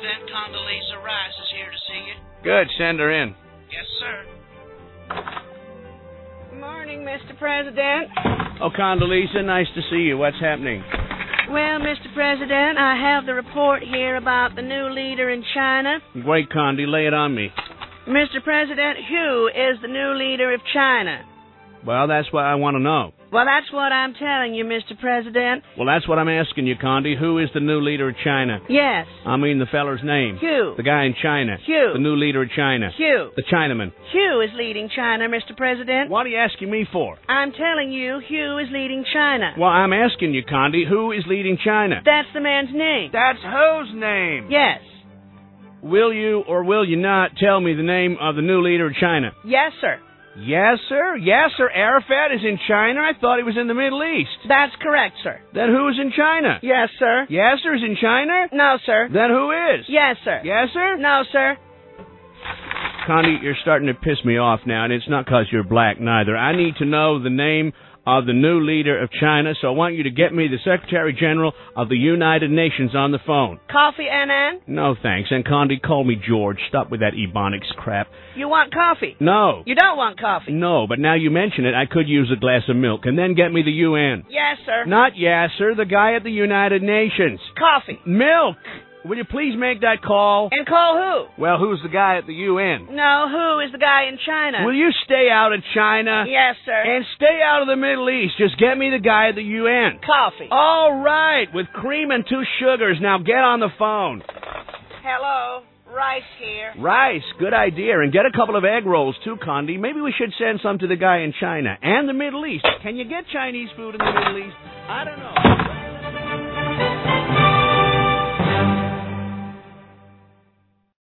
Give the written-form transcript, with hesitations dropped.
President. Condoleezza Rice is here to see you. Good, send her in. Yes, sir. Good morning, Mr. President. Oh, Condoleezza, nice to see you. What's happening? Well, Mr. President, I have the report here about the new leader in China. Great, Condi, lay it on me. Mr. President, who is the new leader of China? Well, that's what I want to know. Well, that's what I'm telling you, Mr. President. Well, that's what I'm asking you, Condi. Who is the new leader of China? Yes. I mean the feller's name. Hugh. The guy in China. Hugh. The new leader of China. Hugh. The Chinaman. Hugh is leading China, Mr. President. What are you asking me for? I'm telling you, Hugh is leading China. Well, I'm asking you, Condi, who is leading China? That's the man's name. That's whose name? Yes. Will you or will you not tell me the name of the new leader of China? Yes, sir. Yes, sir. Yes, sir. Arafat is in China. I thought he was in the Middle East. That's correct, sir. Then who is in China? Yes, sir. Yasser is in China? No, sir. Then who is? Yes, sir. Yes, sir? No, sir. Condi, you're starting to piss me off now, and it's not 'cause you're black, neither. I need to know the name of the new leader of China, so I want you to get me the Secretary General of the United Nations on the phone. Coffee, Annan? No, thanks. And Condi, call me George. Stop with that Ebonics crap. You want coffee? No. You don't want coffee? No, but now you mention it, I could use a glass of milk. And then get me the UN. Yes, sir. Not Yasser, the guy at the United Nations. Coffee. Milk! Will you please make that call? And call who? Well, who's the guy at the UN? No, who is the guy in China? Will you stay out of China? Yes, sir. And stay out of the Middle East. Just get me the guy at the UN. Coffee. All right, with cream and 2 sugars. Now get on the phone. Hello. Rice here. Rice, good idea. And get a couple of egg rolls, too, Condi. Maybe we should send some to the guy in China and the Middle East. Can you get Chinese food in the Middle East? I don't know.